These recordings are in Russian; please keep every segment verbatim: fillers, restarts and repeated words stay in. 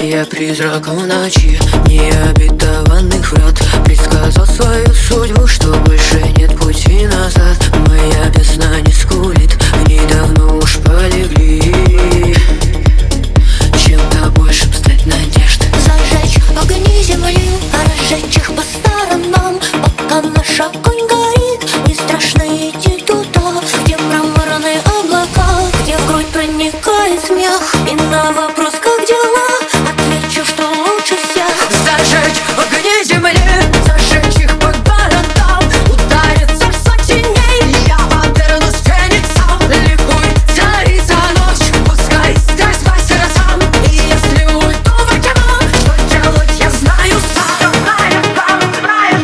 Я призрак в ночи необетованных врат, предсказал свою судьбу, что больше нет пути назад. Моя весна не скулит, они давно уж полегли. Чем-то большим стать надежды. Зажечь огни земли, разжечь их по сторонам. Пока наш огонь горит, не страшно идти туда, где мраморные облака, где в грудь проникает смех. И на вопрос, как дела, отвечу, что лучше всех. Зажечь огни земли, зажечь их по городам, ударится в сотни дней, я повернусь фениксом. Ликуй, царица ночь, пускай здесь мастер сам. И если уйду в океан, что делать я знаю сам. Знаю сам, знаю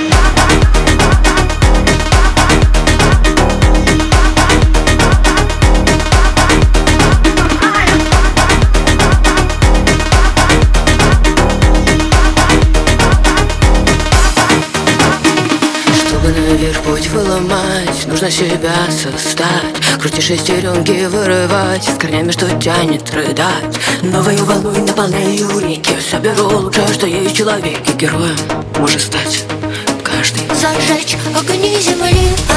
наверх путь выломать, нужно себя создать. Крути шестеренки вырывать, с корнями, что тянет рыдать. Новую волну наполняю реки, соберу лучшее, что есть в человеке. Героем может стать каждый. Зажечь огни земли,